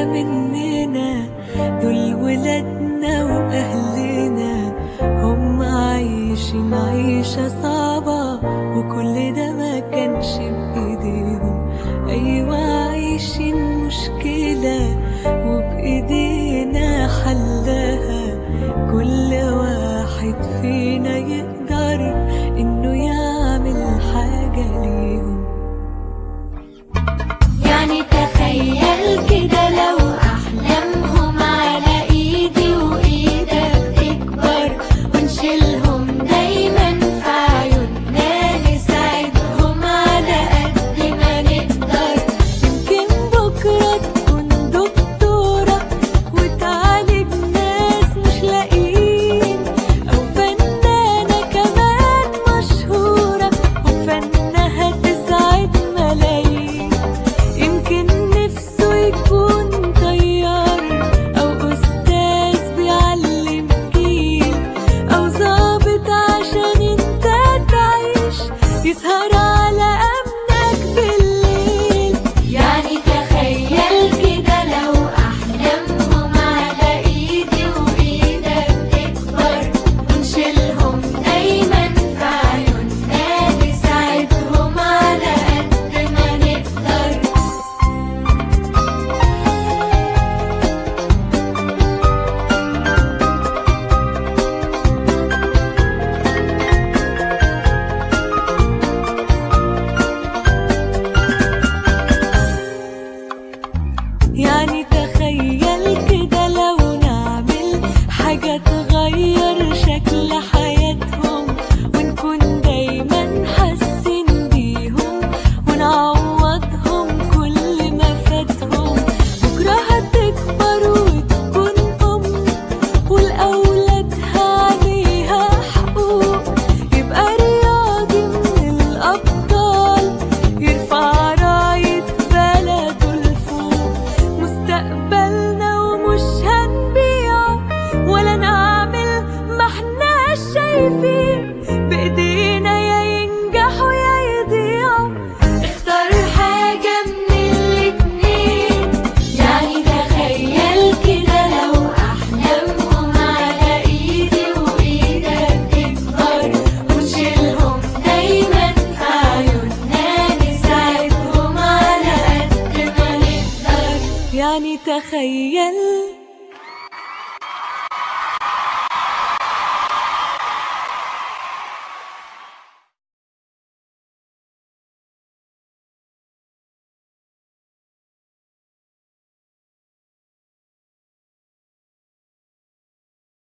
مننا، دول ولادنا وأهلنا، هم عايشين عيشة صعبة وكل ده ما كانش بإيديهم. أيوة عايشين مشكلة وبإيدينا حلها، كل واحد فينا يقدر إنه يعمل حاجة ليهم. يعني تخيل كده لو أحلامهم على إيدي وإيدك تكبر، ونشيلهم دايما في عيوننا، نساعدهم على قد ما نقدر. يمكن بكرة تكون دكتورة وتعالج ناس مش لاقيين، أو فنانة كمان مشهورة وفنها تسعد ملايين. يمكن نفسه يكون طيار أو أستاذ بيعلم جيل، أو ظابط عشان انت تعيش، يسهر على أمنك بالليل. يعني تخيل كده لو أحلامهم على إيدي وإيدك تكبر، ونشيلهم دايما في عيوننا، نساعدهم على قد ما نقدر. يعني تخيل كده لو نعمل حاجة تغير شكل حياتهم، ونكون دايما حاسين بيهم، ونعوضهم كل ما فاتهم. بكرة هتكبر وتكون أم ولأولادها عليها حقوق، يبقى رياضي من الأبطال، يرفع راية بلده لفوق. مستقبلنا ومش هنبيعه ولا نعمل ما احناش شايفين، بإيدينا يا ينجحوا يا يضيعوا، اختار حاجة من الاتنين. يعني تخيل كده لو أحلامهم على إيدي وإيدك تكبر، ونشيلهم دايما في عيوننا، نساعدهم على قد ما نقدر. يعني تخيل